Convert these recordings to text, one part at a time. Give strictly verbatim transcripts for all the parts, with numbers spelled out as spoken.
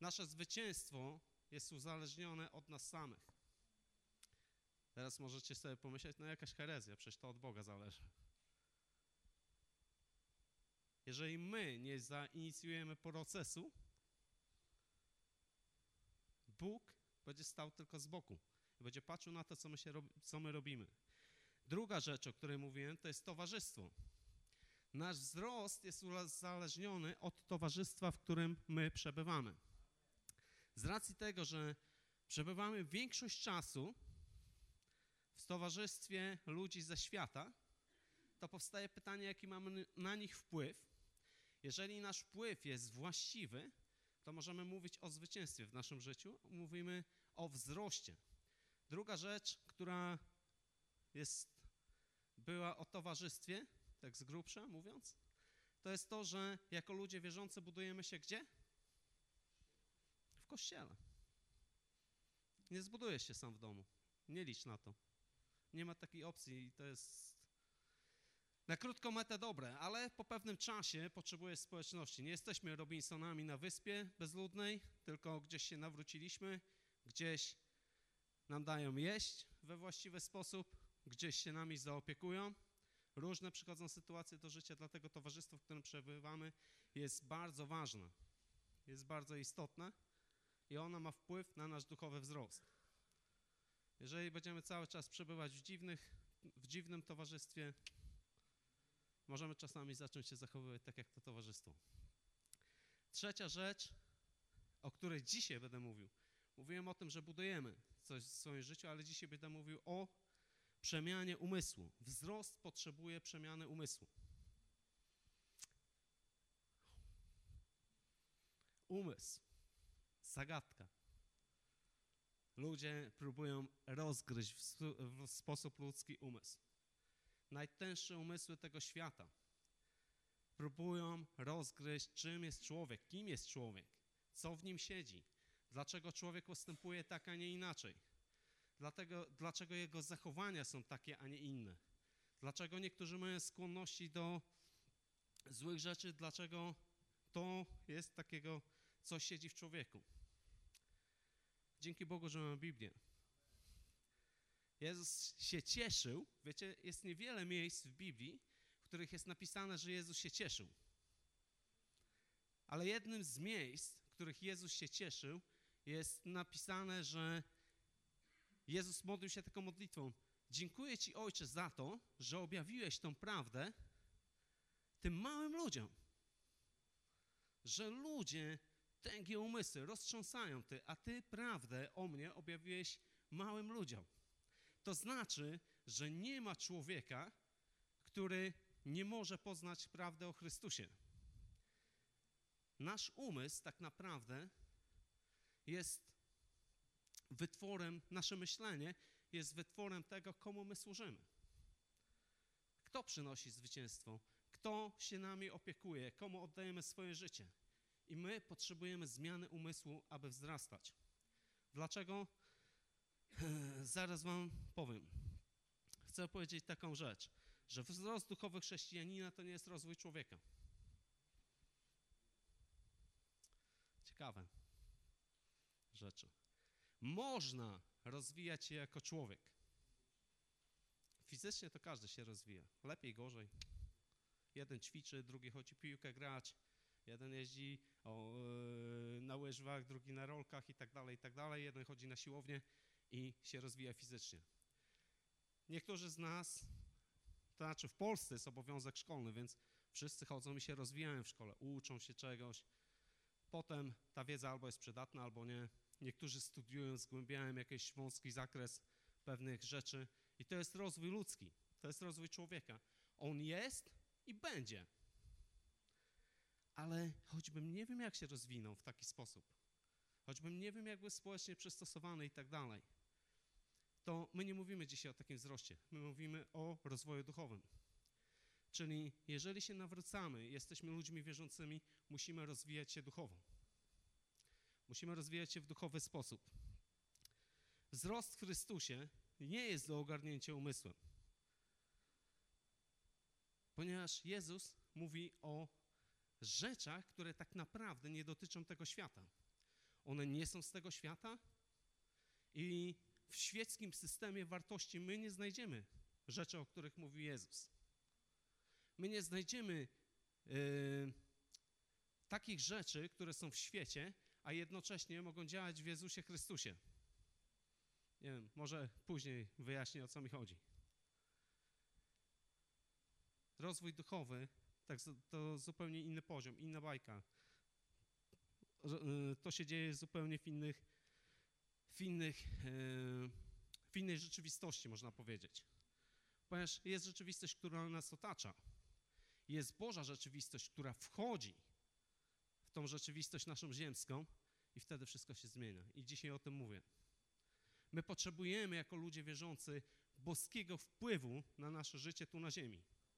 Nasze zwycięstwo jest uzależnione od nas samych. Teraz możecie sobie pomyśleć, no jakaś herezja, przecież to od Boga zależy. Jeżeli my nie zainicjujemy procesu, Bóg będzie stał tylko z boku i będzie patrzył na to, co my, się rob- co my robimy. Druga rzecz, o której mówiłem, to jest towarzystwo. Nasz wzrost jest uzależniony od towarzystwa, w którym my przebywamy. Z racji tego, że przebywamy większość czasu w towarzystwie ludzi ze świata, to powstaje pytanie, jaki mamy na nich wpływ. Jeżeli nasz wpływ jest właściwy, to możemy mówić o zwycięstwie w naszym życiu, mówimy o wzroście. Druga rzecz, która jest, była o towarzystwie, tak z grubsza mówiąc, to jest to, że jako ludzie wierzący budujemy się gdzie? W kościele. Nie zbudujesz się sam w domu. Nie licz na to. Nie ma takiej opcji i to jest na krótką metę dobre, ale po pewnym czasie potrzebujesz społeczności. Nie jesteśmy Robinsonami na wyspie bezludnej, tylko gdzieś się nawróciliśmy, gdzieś nam dają jeść we właściwy sposób, gdzieś się nami zaopiekują. Różne przychodzą sytuacje do życia, dlatego towarzystwo, w którym przebywamy, jest bardzo ważne, jest bardzo istotne i ono ma wpływ na nasz duchowy wzrost. Jeżeli będziemy cały czas przebywać w, dziwnych, w dziwnym towarzystwie, możemy czasami zacząć się zachowywać tak, jak to towarzystwo. Trzecia rzecz, o której dzisiaj będę mówił. Mówiłem o tym, że budujemy coś w swoim życiu, ale dzisiaj będę mówił o przemianie umysłu. Wzrost potrzebuje przemiany umysłu. Umysł. Zagadka. Ludzie próbują rozgryźć w, w sposób ludzki umysł. Najtęższe umysły tego świata próbują rozgryźć, czym jest człowiek, kim jest człowiek, co w nim siedzi, dlaczego człowiek postępuje tak, a nie inaczej, dlatego, dlaczego jego zachowania są takie, a nie inne, dlaczego niektórzy mają skłonności do złych rzeczy, dlaczego to jest takiego, co siedzi w człowieku. Dzięki Bogu, że mamy Biblię. Jezus się cieszył, wiecie, jest niewiele miejsc w Biblii, w których jest napisane, że Jezus się cieszył. Ale jednym z miejsc, w których Jezus się cieszył, jest napisane, że Jezus modlił się taką modlitwą: dziękuję Ci, Ojcze, za to, że objawiłeś tą prawdę tym małym ludziom. Że ludzie tęgie umysły roztrząsają Ty, a Ty prawdę o mnie objawiłeś małym ludziom. To znaczy, że nie ma człowieka, który nie może poznać prawdy o Chrystusie. Nasz umysł tak naprawdę jest wytworem, nasze myślenie jest wytworem tego, komu my służymy. Kto przynosi zwycięstwo? Kto się nami opiekuje? Komu oddajemy swoje życie? I my potrzebujemy zmiany umysłu, aby wzrastać. Dlaczego? Zaraz wam powiem. Chcę powiedzieć taką rzecz, że wzrost duchowy chrześcijanina to nie jest rozwój człowieka. Ciekawe rzeczy. Można rozwijać się jako człowiek. Fizycznie to każdy się rozwija. Lepiej, gorzej. Jeden ćwiczy, drugi chodzi piłkę grać, jeden jeździ o, yy, na łyżwach, drugi na rolkach i tak dalej, i tak dalej. Jeden chodzi na siłownię i się rozwija fizycznie. Niektórzy z nas, to znaczy w Polsce jest obowiązek szkolny, więc wszyscy chodzą i się rozwijają w szkole, uczą się czegoś. Potem ta wiedza albo jest przydatna, albo nie. Niektórzy studiują, zgłębiają jakiś wąski zakres pewnych rzeczy i to jest rozwój ludzki, to jest rozwój człowieka. On jest i będzie. Ale choćbym nie wiem, jak się rozwinął w taki sposób, choćbym nie wiem, jak był społecznie przystosowany i tak dalej, to my nie mówimy dzisiaj o takim wzroście. My mówimy o rozwoju duchowym. Czyli jeżeli się nawracamy, jesteśmy ludźmi wierzącymi, musimy rozwijać się duchowo. Musimy rozwijać się w duchowy sposób. Wzrost w Chrystusie nie jest do ogarnięcia umysłem. Ponieważ Jezus mówi o rzeczach, które tak naprawdę nie dotyczą tego świata. one nie są z tego świata i w świeckim systemie wartości my nie znajdziemy rzeczy, o których mówił Jezus. My nie znajdziemy yy, takich rzeczy, które są w świecie, a jednocześnie mogą działać w Jezusie Chrystusie. Nie wiem, może później wyjaśnię, o co mi chodzi. Rozwój duchowy tak, to zupełnie inny poziom, inna bajka. To się dzieje zupełnie w innych, w innych, w innej rzeczywistości, można powiedzieć. Ponieważ jest rzeczywistość, która nas otacza. Jest Boża rzeczywistość, która wchodzi w tą rzeczywistość naszą ziemską i wtedy wszystko się zmienia. I dzisiaj o tym mówię. My potrzebujemy jako ludzie wierzący boskiego wpływu na nasze życie tu na ziemi.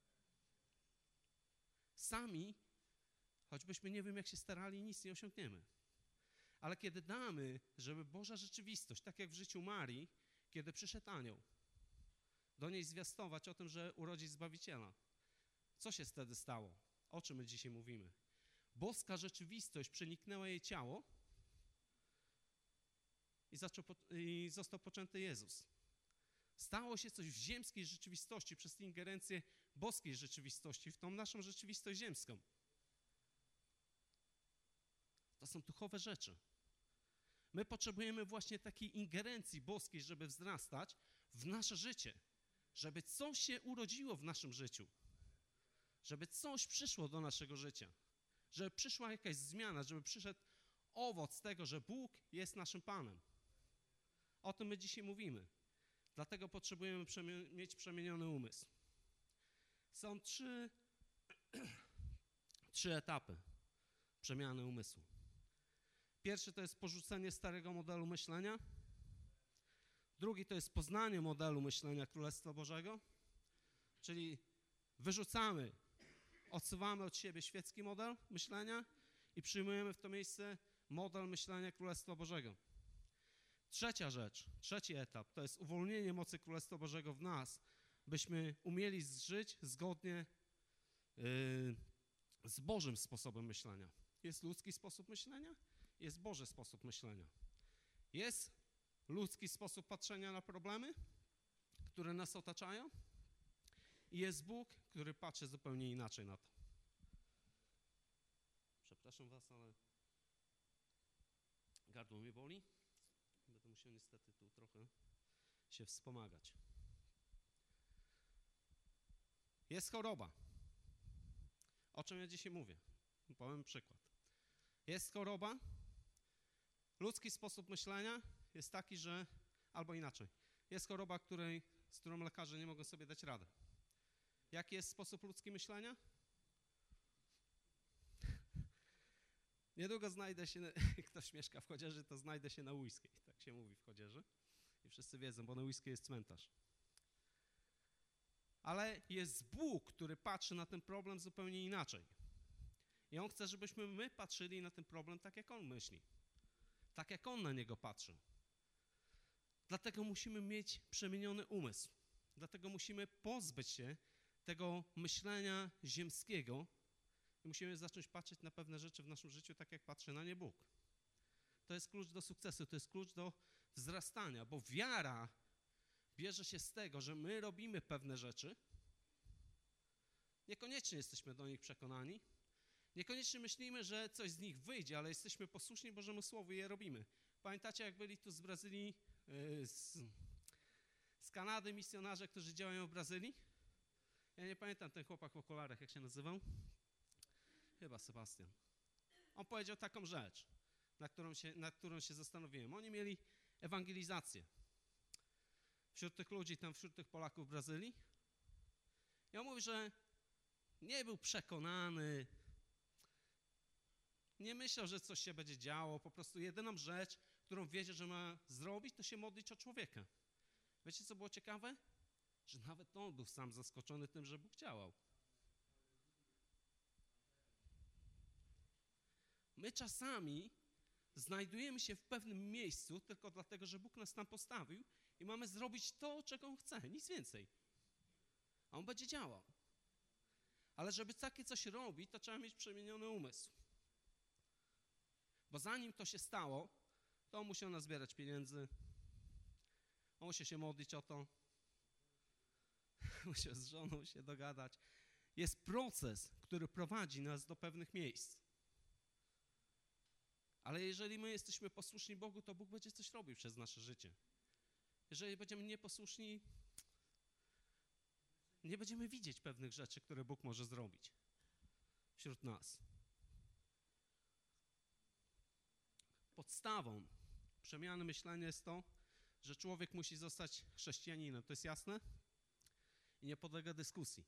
Sami, choćbyśmy nie wiem jak się starali, nic nie osiągniemy. Ale kiedy damy, żeby Boża rzeczywistość, tak jak w życiu Marii, kiedy przyszedł anioł, do niej zwiastować o tym, że urodzi Zbawiciela. Co się wtedy stało? O czym my dzisiaj mówimy? Boska rzeczywistość przeniknęła jej ciało i, zaczął, i został poczęty Jezus. Stało się coś w ziemskiej rzeczywistości przez ingerencję boskiej rzeczywistości w tą naszą rzeczywistość ziemską. To są duchowe rzeczy. My potrzebujemy właśnie takiej ingerencji boskiej, żeby wzrastać w nasze życie. Żeby coś się urodziło w naszym życiu. Żeby coś przyszło do naszego życia. Żeby przyszła jakaś zmiana, żeby przyszedł owoc tego, że Bóg jest naszym Panem. O tym my dzisiaj mówimy. Dlatego potrzebujemy przemi- mieć przemieniony umysł. Są trzy, trzy etapy przemiany umysłu. Pierwszy to jest porzucenie starego modelu myślenia. Drugi to jest poznanie modelu myślenia Królestwa Bożego, czyli wyrzucamy, odsuwamy od siebie świecki model myślenia i przyjmujemy w to miejsce model myślenia Królestwa Bożego. Trzecia rzecz, trzeci etap, to jest uwolnienie mocy Królestwa Bożego w nas, byśmy umieli żyć zgodnie yy, z Bożym sposobem myślenia. Jest ludzki sposób myślenia, jest Boży sposób myślenia. Jest ludzki sposób patrzenia na problemy, które nas otaczają i jest Bóg, który patrzy zupełnie inaczej na to. Przepraszam was, ale gardło mnie boli. Będę musiał niestety tu trochę się wspomagać. Jest choroba. O czym ja dzisiaj mówię? Powiem przykład. Jest choroba. Ludzki sposób myślenia jest taki, że... Albo inaczej. Jest choroba, której, z którą lekarze nie mogą sobie dać rady. Jaki jest sposób ludzki myślenia? Niedługo znajdę się, ktoś mieszka w Chodzieży, to znajdę się na Łujskiej. Tak się mówi w Chodzieży. I wszyscy wiedzą, bo na Łujskiej jest cmentarz. Ale jest Bóg, który patrzy na ten problem zupełnie inaczej. I On chce, żebyśmy my patrzyli na ten problem tak, jak On myśli. Tak, jak On na niego patrzy. Dlatego musimy mieć przemieniony umysł. Dlatego musimy pozbyć się tego myślenia ziemskiego i musimy zacząć patrzeć na pewne rzeczy w naszym życiu tak, jak patrzy na nie Bóg. To jest klucz do sukcesu, to jest klucz do wzrastania, bo wiara bierze się z tego, że my robimy pewne rzeczy, niekoniecznie jesteśmy do nich przekonani, niekoniecznie myślimy, że coś z nich wyjdzie, ale jesteśmy posłuszni Bożemu Słowu i je robimy. Pamiętacie, jak byli tu z Brazylii, yy, z, z Kanady misjonarze, którzy działają w Brazylii? Ja nie pamiętam, ten chłopak w okularach, jak się nazywał? Chyba Sebastian. On powiedział taką rzecz, na którą się, na którą się zastanowiłem. Oni mieli ewangelizację wśród tych ludzi, tam wśród tych Polaków w Brazylii. I on mówi, że nie był przekonany, nie myślał, że coś się będzie działo. Po prostu jedyną rzecz, którą wiedział, że ma zrobić, to się modlić o człowieka. Wiecie, co było ciekawe? Że nawet on był sam zaskoczony tym, że Bóg działał. My czasami znajdujemy się w pewnym miejscu tylko dlatego, że Bóg nas tam postawił i mamy zrobić to, czego On chce, nic więcej. A On będzie działał. Ale żeby takie coś robić, to trzeba mieć przemieniony umysł. Bo zanim to się stało, to on musiał nazbierać pieniędzy, on musiał się modlić o to, musiał z żoną się dogadać. Jest proces, który prowadzi nas do pewnych miejsc. Ale jeżeli my jesteśmy posłuszni Bogu, to Bóg będzie coś robił przez nasze życie. Jeżeli będziemy nieposłuszni, nie będziemy widzieć pewnych rzeczy, które Bóg może zrobić wśród nas. Podstawą przemiany myślenia jest to, że człowiek musi zostać chrześcijaninem. To jest jasne? I nie podlega dyskusji.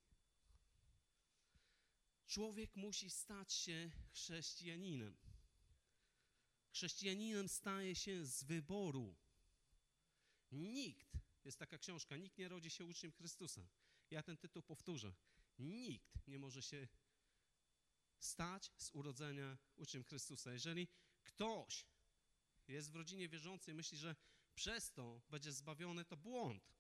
Człowiek musi stać się chrześcijaninem. Chrześcijaninem staje się z wyboru. Nikt, jest taka książka, nikt nie rodzi się uczniem Chrystusa. Ja ten tytuł powtórzę. Nikt nie może się stać z urodzenia uczniem Chrystusa. Jeżeli ktoś jest w rodzinie wierzącej, myśli, że przez to będzie zbawiony, to błąd.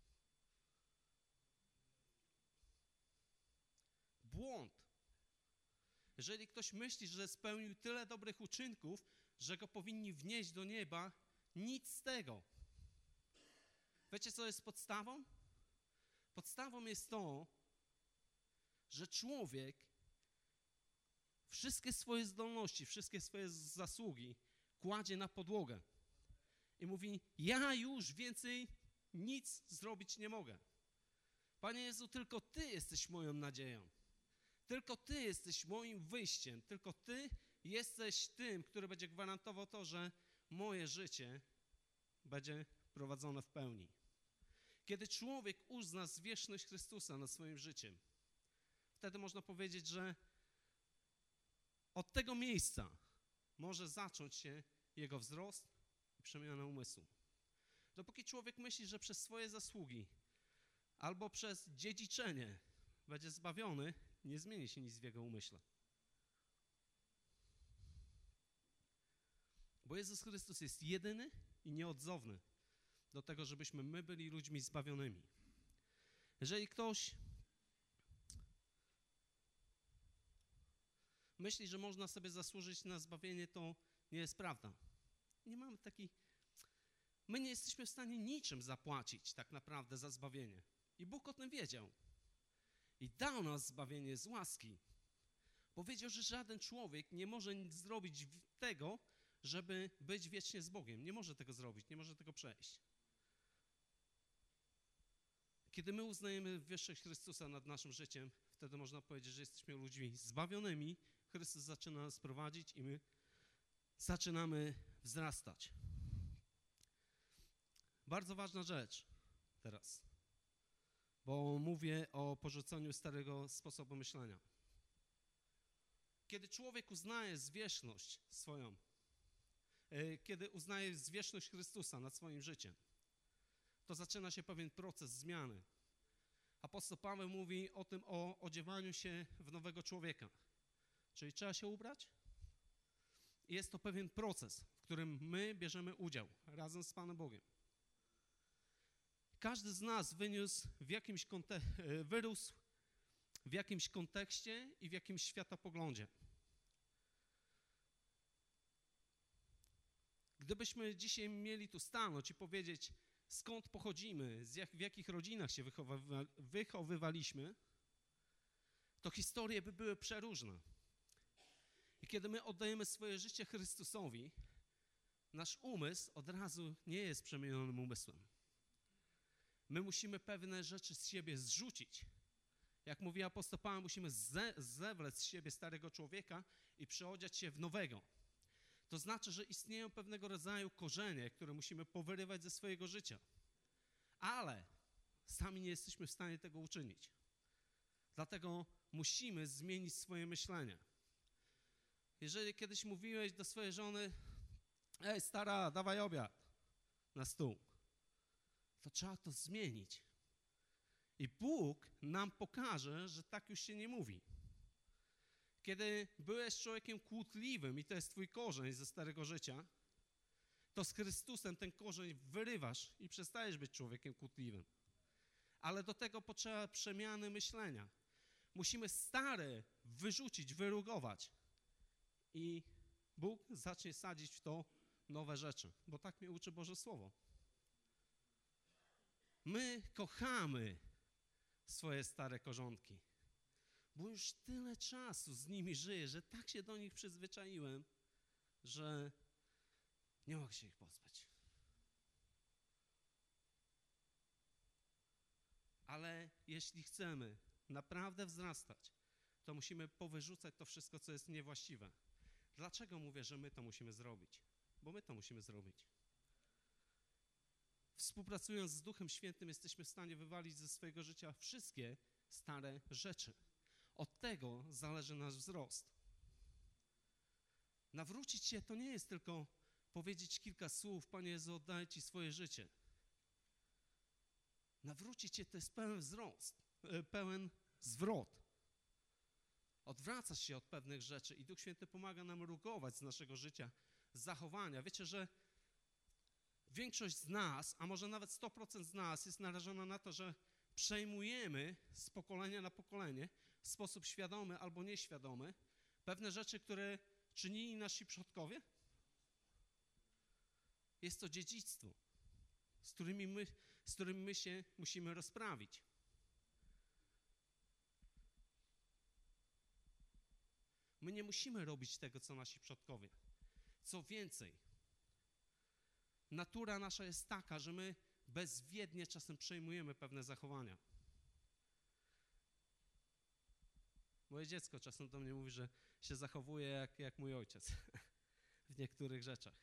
Błąd. Jeżeli ktoś myśli, że spełnił tyle dobrych uczynków, że go powinni wnieść do nieba, nic z tego. Wiecie, co jest podstawą? Podstawą jest to, że człowiek wszystkie swoje zdolności, wszystkie swoje zasługi kładzie na podłogę i mówi, ja już więcej nic zrobić nie mogę. Panie Jezu, tylko Ty jesteś moją nadzieją. Tylko Ty jesteś moim wyjściem. Tylko Ty jesteś tym, który będzie gwarantował to, że moje życie będzie prowadzone w pełni. Kiedy człowiek uzna zwierzchność Chrystusa nad swoim życiem, wtedy można powiedzieć, że od tego miejsca może zacząć się jego wzrost i przemiana umysłu. Dopóki człowiek myśli, że przez swoje zasługi albo przez dziedziczenie będzie zbawiony, nie zmieni się nic w jego umyśle. Bo Jezus Chrystus jest jedyny i nieodzowny do tego, żebyśmy my byli ludźmi zbawionymi. Jeżeli ktoś myśli, że można sobie zasłużyć na zbawienie, to nie jest prawda. Nie mamy takiej... My nie jesteśmy w stanie niczym zapłacić tak naprawdę za zbawienie. I Bóg o tym wiedział. I dał nas zbawienie z łaski. Powiedział, że żaden człowiek nie może nic zrobić tego, żeby być wiecznie z Bogiem. Nie może tego zrobić, nie może tego przejść. Kiedy my uznajemy wyższość Chrystusa nad naszym życiem, wtedy można powiedzieć, że jesteśmy ludźmi zbawionymi. Chrystus zaczyna nas prowadzić i my zaczynamy wzrastać. Bardzo ważna rzecz teraz, bo mówię o porzuceniu starego sposobu myślenia. Kiedy człowiek uznaje zwierzchność swoją, kiedy uznaje zwierzchność Chrystusa nad swoim życiem, to zaczyna się pewien proces zmiany. Apostoł Paweł mówi o tym, o odziewaniu się w nowego człowieka. Czyli trzeba się ubrać i jest to pewien proces, w którym my bierzemy udział razem z Panem Bogiem. Każdy z nas wyniósł w jakimś konte- wyrósł w jakimś kontekście i w jakimś światopoglądzie. Gdybyśmy dzisiaj mieli tu stanąć i powiedzieć, skąd pochodzimy, z jak, w jakich rodzinach się wychowywa, wychowywaliśmy, to historie by były przeróżne. I kiedy my oddajemy swoje życie Chrystusowi, nasz umysł od razu nie jest przemienionym umysłem. My musimy pewne rzeczy z siebie zrzucić. Jak mówi apostoł Paweł, musimy ze, zewlec z siebie starego człowieka i przeodziać się w nowego. To znaczy, że istnieją pewnego rodzaju korzenie, które musimy powyrywać ze swojego życia. Ale sami nie jesteśmy w stanie tego uczynić. Dlatego musimy zmienić swoje myślenie. Jeżeli kiedyś mówiłeś do swojej żony, ej stara, dawaj obiad na stół, to trzeba to zmienić. I Bóg nam pokaże, że tak już się nie mówi. Kiedy byłeś człowiekiem kłótliwym i to jest twój korzeń ze starego życia, to z Chrystusem ten korzeń wyrywasz i przestajesz być człowiekiem kłótliwym. Ale do tego potrzeba przemiany myślenia. Musimy stare wyrzucić, wyrugować i Bóg zacznie sadzić w to nowe rzeczy, bo tak mnie uczy Boże Słowo. My kochamy swoje stare korzonki, bo już tyle czasu z nimi żyję, że tak się do nich przyzwyczaiłem, że nie mogę się ich pozbyć. Ale jeśli chcemy naprawdę wzrastać, to musimy powyrzucać to wszystko, co jest niewłaściwe. Dlaczego mówię, że my to musimy zrobić? Bo my to musimy zrobić. Współpracując z Duchem Świętym jesteśmy w stanie wywalić ze swojego życia wszystkie stare rzeczy. Od tego zależy nasz wzrost. Nawrócić się to nie jest tylko powiedzieć kilka słów, Panie Jezu, oddaję Ci swoje życie. Nawrócić się to jest pełen wzrost, pełen zwrot. Odwracasz się od pewnych rzeczy i Duch Święty pomaga nam rugować z naszego życia, z zachowania. Wiecie, że większość z nas, a może nawet sto procent z nas jest narażona na to, że przejmujemy z pokolenia na pokolenie w sposób świadomy albo nieświadomy pewne rzeczy, które czynili nasi przodkowie. Jest to dziedzictwo, z którymi my, z którym my się musimy rozprawić. My nie musimy robić tego, co nasi przodkowie. Co więcej, natura nasza jest taka, że my bezwiednie czasem przejmujemy pewne zachowania. Moje dziecko czasem do mnie mówi, że się zachowuje jak, jak mój ojciec w niektórych rzeczach.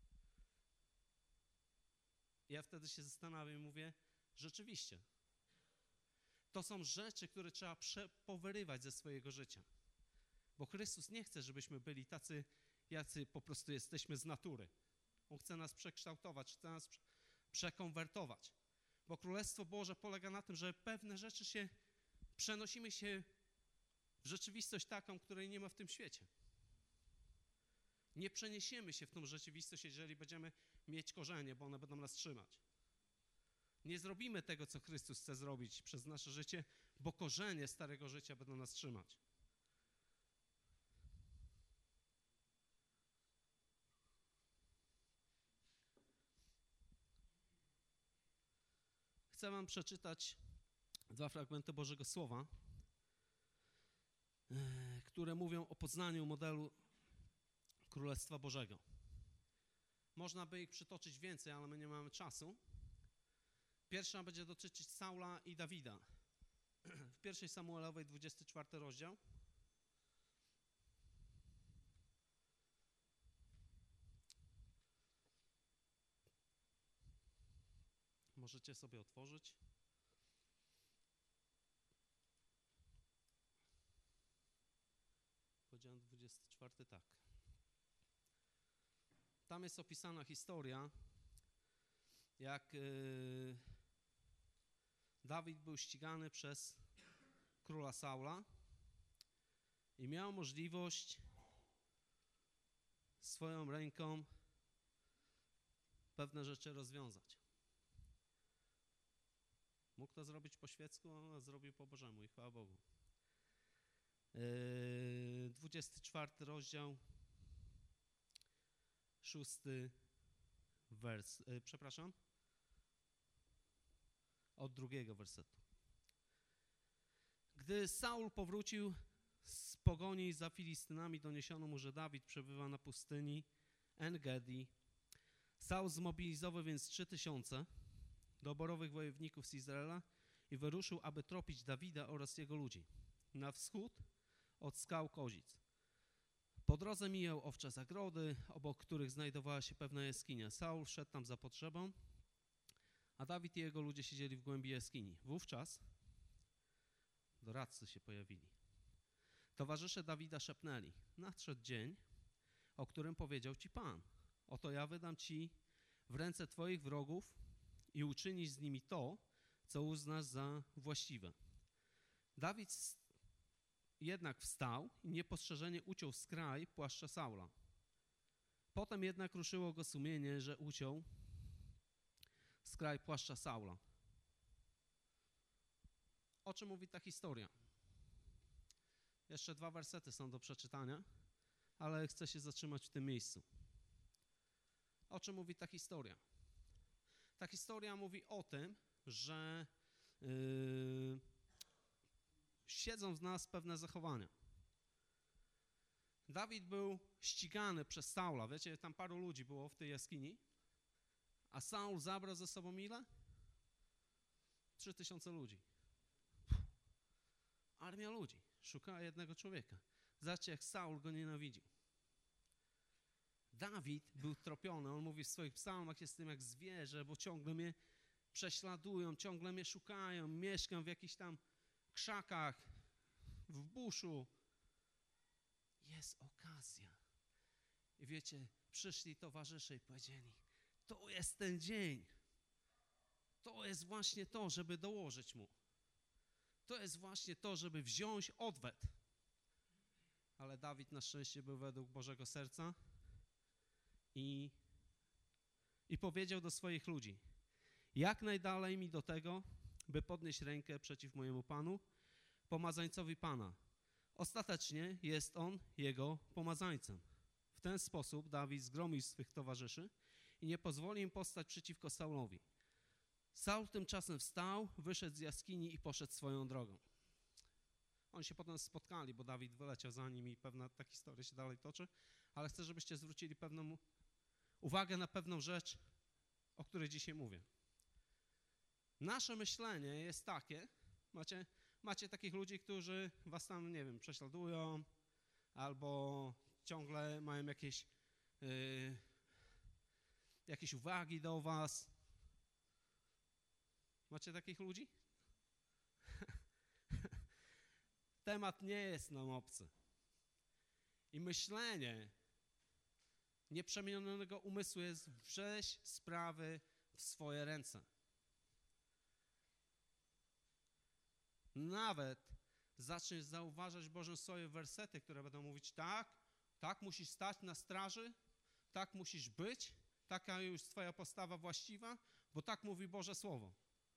Ja wtedy się zastanawiam i mówię, rzeczywiście, to są rzeczy, które trzeba prze- powyrywać ze swojego życia. Bo Chrystus nie chce, żebyśmy byli tacy, jacy po prostu jesteśmy z natury. On chce nas przekształtować, chce nas przekonwertować. Bo Królestwo Boże polega na tym, że pewne rzeczy się, przenosimy się w rzeczywistość taką, której nie ma w tym świecie. Nie przeniesiemy się w tą rzeczywistość, jeżeli będziemy mieć korzenie, bo one będą nas trzymać. Nie zrobimy tego, co Chrystus chce zrobić przez nasze życie, bo korzenie starego życia będą nas trzymać. Chcę wam przeczytać dwa fragmenty Bożego Słowa, które mówią o poznaniu modelu Królestwa Bożego. Można by ich przytoczyć więcej, ale my nie mamy czasu. Pierwsza będzie dotyczyć Saula i Dawida. W pierwszej Samuelowej, dwudziesty czwarty rozdział. Możecie sobie otworzyć. Powiedziałem dwudziesty czwarty, tak. Tam jest opisana historia, jak yy, Dawid był ścigany przez króla Saula i miał możliwość swoją ręką pewne rzeczy rozwiązać. Mógł to zrobić po świecku, a zrobił po Bożemu i chwała Bogu. Yy, dwudziesty czwarty rozdział, szósty wers, yy, przepraszam, od drugiego wersetu. Gdy Saul powrócił z pogoni za Filistynami, doniesiono mu, że Dawid przebywa na pustyni En-Gedi. Saul zmobilizował więc trzy tysiące doborowych wojowników z Izraela i wyruszył, aby tropić Dawida oraz jego ludzi na wschód od skał Kozic. Po drodze mijał owcze zagrody, obok których znajdowała się pewna jaskinia. Saul szedł tam za potrzebą, a Dawid i jego ludzie siedzieli w głębi jaskini. Wówczas doradcy się pojawili. Towarzysze Dawida szepnęli: nadszedł dzień, o którym powiedział ci Pan. Oto ja wydam ci w ręce twoich wrogów i uczynisz z nimi to, co uznasz za właściwe. Dawid jednak wstał i niepostrzeżenie uciął skraj płaszcza Saula. Potem jednak ruszyło go sumienie, że uciął skraj płaszcza Saula. O czym mówi ta historia? Jeszcze dwa wersety są do przeczytania. ale chcę się zatrzymać w tym miejscu. O czym mówi ta historia? Ta historia mówi o tym, że yy, siedzą w nas pewne zachowania. Dawid był ścigany przez Saula. Wiecie, tam paru ludzi było w tej jaskini, a Saul zabrał ze sobą ile? Trzy tysiące ludzi. Armia ludzi szukała jednego człowieka. Zobaczcie, jak Saul go nienawidził. Dawid był tropiony. On mówi w swoich psalmach, jestem jak zwierzę, bo ciągle mnie prześladują, ciągle mnie szukają, mieszkam w jakichś tam krzakach, w buszu. Jest okazja. I wiecie, przyszli towarzysze i powiedzieli, to jest ten dzień. To jest właśnie to, żeby dołożyć mu. To jest właśnie to, żeby wziąć odwet. Ale Dawid na szczęście był według Bożego serca i, i powiedział do swoich ludzi, jak najdalej mi do tego, by podnieść rękę przeciw mojemu Panu, pomazańcowi Pana. Ostatecznie jest on jego pomazańcem. W ten sposób Dawid zgromił swych towarzyszy i nie pozwolił im powstać przeciwko Saulowi. Saul tymczasem wstał, wyszedł z jaskini i poszedł swoją drogą. Oni się potem spotkali, bo Dawid wyleciał za nim i pewna ta historia się dalej toczy, ale chcę, żebyście zwrócili pewną uwagę na pewną rzecz, o której dzisiaj mówię. Nasze myślenie jest takie, macie, macie takich ludzi, którzy was tam, nie wiem, prześladują albo ciągle mają jakieś, yy, jakieś uwagi do was. Macie takich ludzi? Temat nie jest nam obcy. I myślenie nieprzemienionego umysłu jest wziąć sprawy w swoje ręce. Nawet zaczniesz zauważać w Bożym Słowie wersety, które będą mówić tak, tak musisz stać na straży, tak musisz być, taka już twoja postawa właściwa, bo tak mówi Boże Słowo.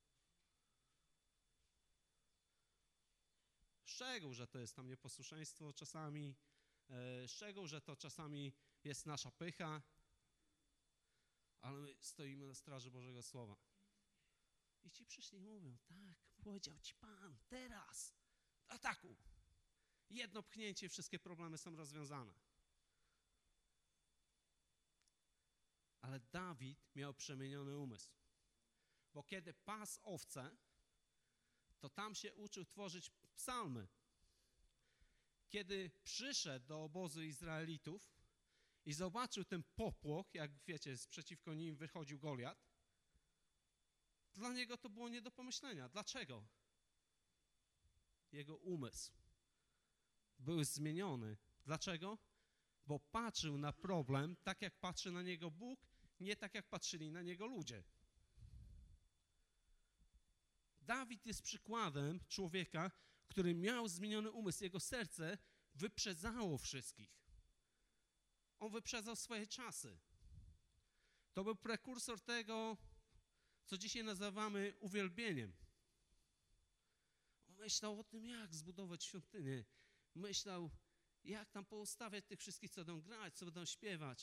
Szczegół, że to jest tam nieposłuszeństwo czasami, e, szczegół, że to czasami jest nasza pycha, ale my stoimy na straży Bożego Słowa. I ci przyszli i mówią, tak, powiedział ci Pan, teraz, ataku. Jedno pchnięcie i wszystkie problemy są rozwiązane. Ale Dawid miał przemieniony umysł, bo kiedy pasł owce, to tam się uczył tworzyć psalmy. Kiedy przyszedł do obozu Izraelitów i zobaczył ten popłoch, jak wiecie, przeciwko nim wychodził Goliat, dla niego to było nie do pomyślenia. Dlaczego? Jego umysł był zmieniony. Dlaczego? Bo patrzył na problem tak, jak patrzy na niego Bóg, nie tak, jak patrzyli na niego ludzie. Dawid jest przykładem człowieka, który miał zmieniony umysł. Jego serce wyprzedzało wszystkich. On wyprzedzał swoje czasy. To był prekursor tego, co dzisiaj nazywamy uwielbieniem. Myślał o tym, jak zbudować świątynię. Myślał, jak tam poustawiać tych wszystkich, co będą grać, co będą śpiewać.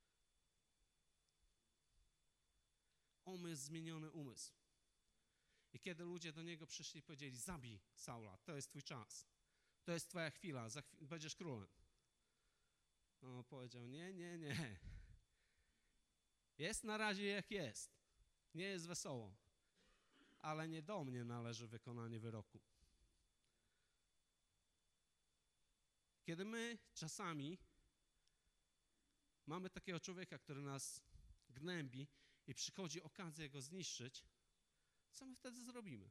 On miał zmieniony umysł. I kiedy ludzie do niego przyszli i powiedzieli, zabij Saula, to jest twój czas. To jest twoja chwila, za chwilę będziesz królem. No, powiedział, nie, nie, nie. Jest na razie jak jest. Nie jest wesoło. Ale nie do mnie należy wykonanie wyroku. Kiedy my czasami mamy takiego człowieka, który nas gnębi i przychodzi okazja go zniszczyć, co my wtedy zrobimy?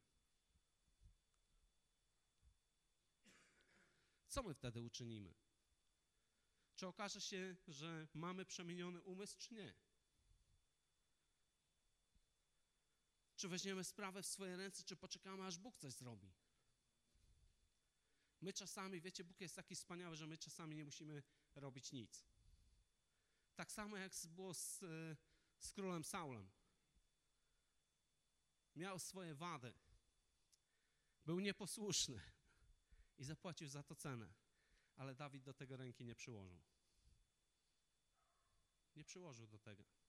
Co my wtedy uczynimy? Czy okaże się, że mamy przemieniony umysł, czy nie? Czy weźmiemy sprawę w swoje ręce, czy poczekamy, aż Bóg coś zrobi? My czasami, wiecie, Bóg jest taki wspaniały, że my czasami nie musimy robić nic. Tak samo jak było z, z królem Saulem. Miał swoje wady. Był nieposłuszny i zapłacił za to cenę. Ale Dawid do tego ręki nie przyłożył. nie przyłożył do tego.